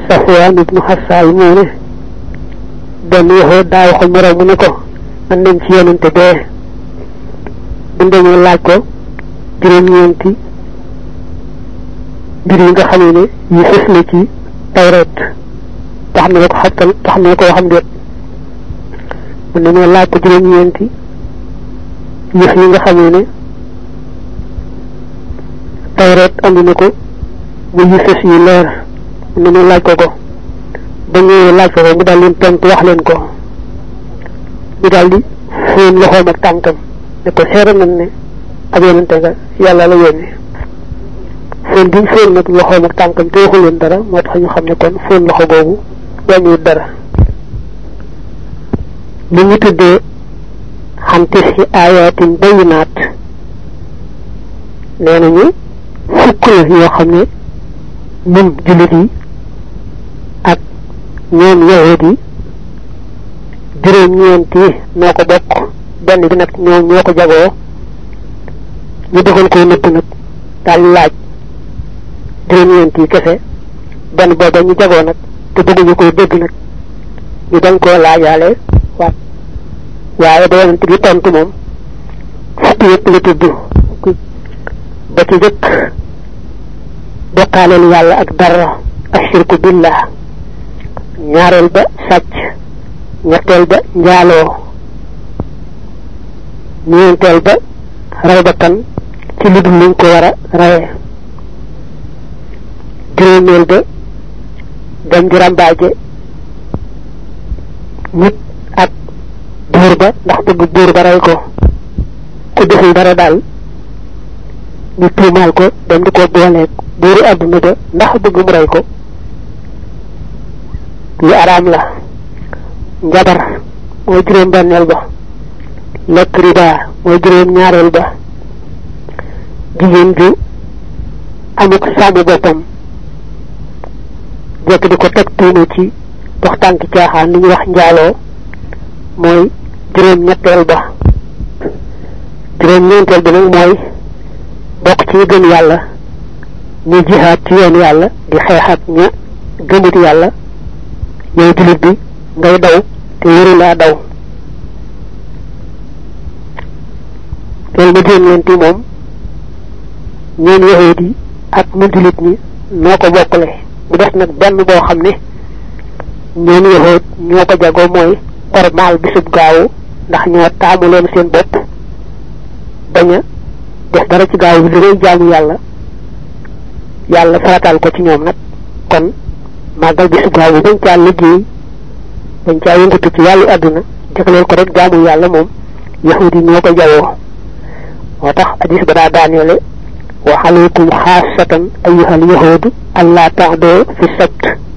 Safwan ibnu Hassal moo ne benn yaxoot daa waxal moroom mu ne ko man nañ ci yonante bee bu demee laaj ko juróom-ñeenti mbir yi nga xam ne yu fës la ci tawreet tax na ko xattal tax na ko waxam déet bu demee laaj ko juróom-ñeenti yëf yi nga xam ne tawreet andi na ko mu yu fës yu leer bu demee laaj ko ba ñëwee laaj ko mu daal leen tontu wax leen ko ñu daal di fóon loxoom ak tànkam ne ko seere nañ ne ab yonante nga yàlla la yónni fóon bi ñu fóon nag loxoom ak tànkam te waxu leen dara moo tax ñu xam ne kon fóon loxo boobu wàññiwut dara li ñu tuddee xantis ci ayatin bayinaat nee nañu fukk la yoo xam ne ñun jullit yi ak ñoom yahud yi juróom-ñeenti noo ko bokk benn bi nag ñoom ñoo ko jagoo ñu dogal koy nëpp nag daal laaj juróom-ñeenti kese benn booba ñu jagoo nag te bëgguñu koy dégg nag ñu dañ koo laajaale waaye ba yonent bi tontu moom fukk yëpp la tudd ba ci jëkk bokkaaleel yàlla ak dara ashirku billah ñaareel ba sàcc ñetteel ba njaaloo ñeenteel ba ray bakkan ci lu dul luñ ko war a raye juróomeel ba dem di rambaaje nit ak buur ba ndax bëgg buur ba ray ko ku deful dara daal ñu tuumaal ko dem di ko booleeg buuru àdduna ba ndax bëgg mu ray ko lu araam la njabar mooy juróom benneel ba lekk riba mooy juróom ñaareel ba jigéen ju amuk sàmm boppam jekk di ko teg tuuma ci dox tànk caaxaan li ñuy wax njaaloo mooy juróom ñetteel ba juróom ñeenteel bi nag mooy bokk ci gëm yàlla ñu jihaad ci yoon yàlla di xeex ak ña gëmut yàlla yow jullit bi ngay daw te wëru laa daw loolu ma juróom-ñeenti moom ñoom yahuud yi ak ñu jullit ñi noo ko bokkale bu def nag benn boo xam ne ñoom yahuud ñoo ko jagoo mooy ormaal bisub gaawu ndax ñoo taamu leen seen bopp bañ a def dara ci gaawu bi li jaamu yàlla farataal ko ci ñoom nag kon màggal bisub gaawu bañ caa liggéey bañ caa yëngatu ci wàllu àdduna jagleel ko rek jaamu yàlla moom yahuud yi ñoo ko jagoo moo tax hadis ba daa daaneele wa alaykum xaasatan ayyuhal yahuudu allaa ta'doo fi sabt